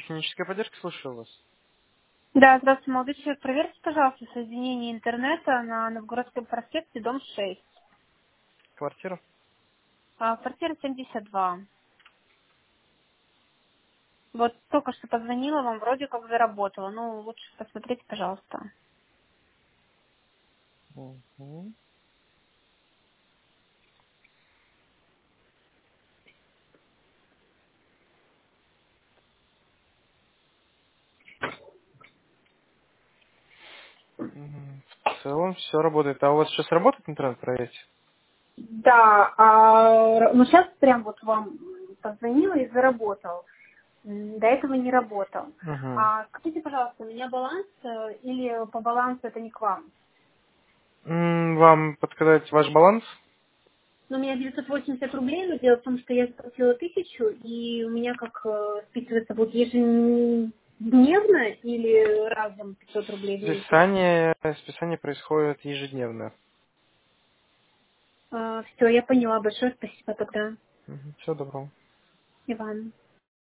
Техническая поддержка, слушаю вас. Да, здравствуйте, молодой человек. Проверьте, пожалуйста, соединение интернета на Новгородском проспекте, дом 6. Квартира? Квартира 72. Вот только что позвонила вам, вроде как заработала. Ну, лучше посмотрите, пожалуйста. Угу. В целом все работает. А у вас сейчас работает интернет, проверьте? Да, ну сейчас прям вот вам позвонила и заработал. До этого не работал. Угу. Скажите, пожалуйста, у меня баланс или по балансу это не к вам? Вам подсказать ваш баланс? Ну, у меня 980 рублей, но дело в том, что я заплатила 1000, и у меня как списывается будет ежедневно или разом 500 рублей в месяц. Списание происходит ежедневно. Все, я поняла. Большое спасибо тогда, Всего доброго. Иван.